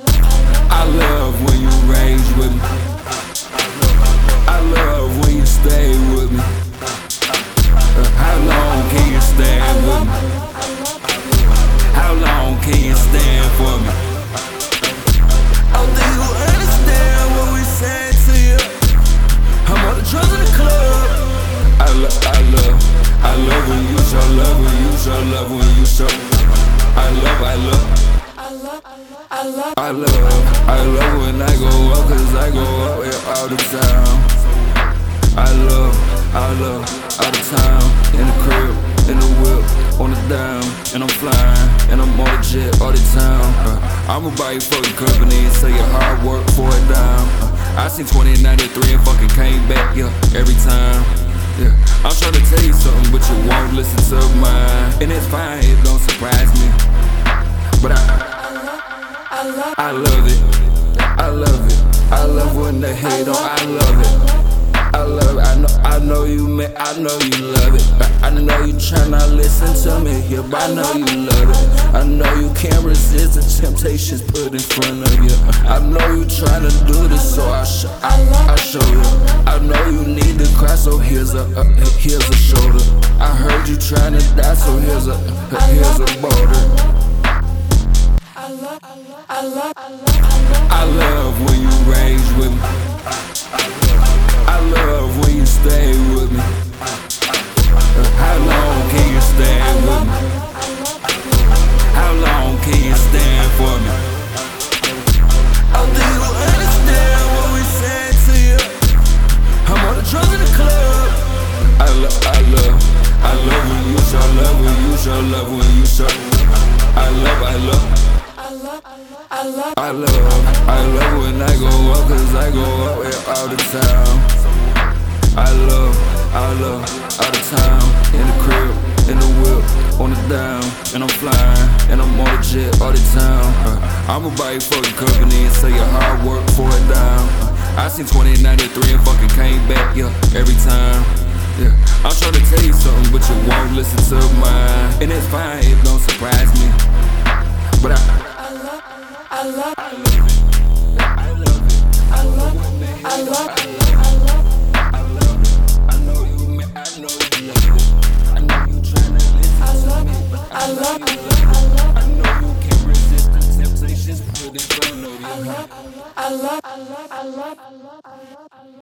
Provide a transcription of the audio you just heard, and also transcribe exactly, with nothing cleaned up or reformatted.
I love when you rage with me. I love when you stay with me. Uh, how long can you stand with me? How long can you stand for me? Oh, do you understand what we said to you? I'm on the drugs in the club. I love, I love, I love when you show love, when you show love, when you show. I love, I love. I love, I love, I love when I go up, cause I go up here all the time. I love, I love, all the time. In the crib, in the whip, on the dime. And I'm flying, and I'm on the jet all the time. uh, I'ma buy you fucking company and say your hard work for a dime. uh, I seen twenty ninety-three and fucking came back, yeah, every time. Yeah, I'm trying to tell you something, but you won't listen to mine. And it's fine, it don't surprise me. But I I love it, I love it, I love when they hate on, I love it. I love it, I know, I know you, man, I know you love it. I, I know you tryna listen to me here, but I know you love it. I know you can't resist the temptations put in front of you. I know you tryna do this, so I, sh I, I show you. I know you need to cry, so here's a, uh, here's a shoulder. I heard you tryna die, so here's a, uh, here's a boulder. I love, I love, I love when you rage with me. I love when you stay with me. Uh, how long can you stand with me? How long can you stand for me? Oh, do you understand what we said to you? I'm on the drugs in the club. I love, I love, I love when you show love, when you show love, when you show. I love, I love. I love, I love, I love when I go up, cause I go up here all the time. I love, I love, all the time. In the crib, in the whip, on the dime. And I'm flying, and I'm on the jet all the time. uh, I'ma buy you fucking company and say your hard work for a dime. uh, I seen twenty ninety-three and fucking came back, yeah, every time. Yeah, I'm trying to tell you something, but you won't listen to mine. And it's fine, it don't surprise me. But I I love, I love it, I love it, I love it, I love it, I love it, I know you, man, I know you love it. I know you tryna listen to me, but I love it, I know you can't resist the temptations put in front of you. I love, I love, I love, I love, I love.